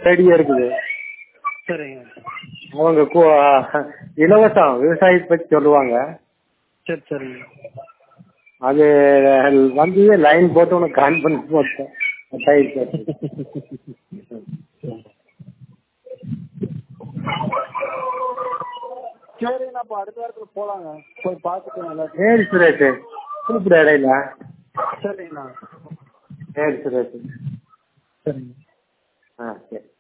செடியே இருக்குது. சரிங்க. அவங்க இலவசம் விவசாயத்தை பத்தி சொல்லுவாங்க. சரி சரிங்க. அது வந்து லைன் போட்டு உனக்கு கான் பண்ணி போட்டேன். சரிங்கண்ணா, அப்போ அடுத்த வாரத்துல போலாங்க, போய் பார்த்துட்டு நல்லா. சரி சுரேஷ், கூப்பிட இடையில. சரிங்கண்ணா. சரி சுரேஷ். சரிங்க. சரி.